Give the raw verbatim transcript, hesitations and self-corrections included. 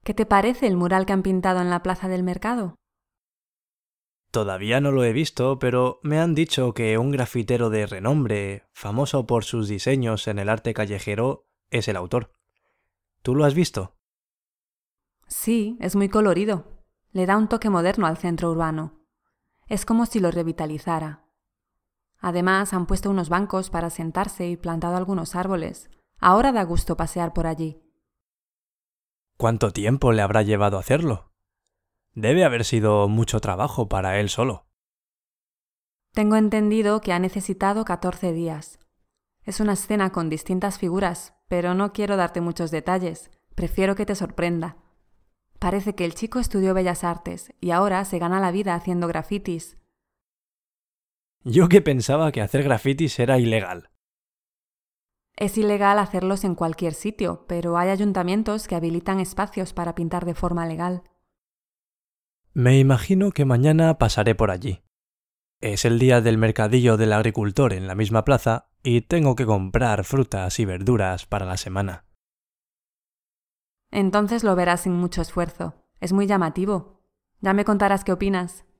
¿Qué te parece el mural que han pintado en la plaza del mercado? Todavía no lo he visto, pero me han dicho que un grafitero de renombre, famoso por sus diseños en el arte callejero, es el autor. ¿Tú lo has visto? Sí, es muy colorido. Le da un toque moderno al centro urbano. Es como si lo revitalizara. Además, han puesto unos bancos para sentarse y plantado algunos árboles. Ahora da gusto pasear por allí. ¿Cuánto tiempo le habrá llevado hacerlo? Debe haber sido mucho trabajo para él solo. Tengo entendido que ha necesitado catorce días. Es una escena con distintas figuras, pero no quiero darte muchos detalles. Prefiero que te sorprenda. Parece que el chico estudió Bellas Artes y ahora se gana la vida haciendo grafitis. Yo que pensaba que hacer grafitis era ilegal. Es ilegal hacerlos en cualquier sitio, pero hay ayuntamientos que habilitan espacios para pintar de forma legal. Me imagino que mañana pasaré por allí. Es el día del mercadillo del agricultor en la misma plaza y tengo que comprar frutas y verduras para la semana. Entonces lo verás sin mucho esfuerzo. Es muy llamativo. Ya me contarás qué opinas.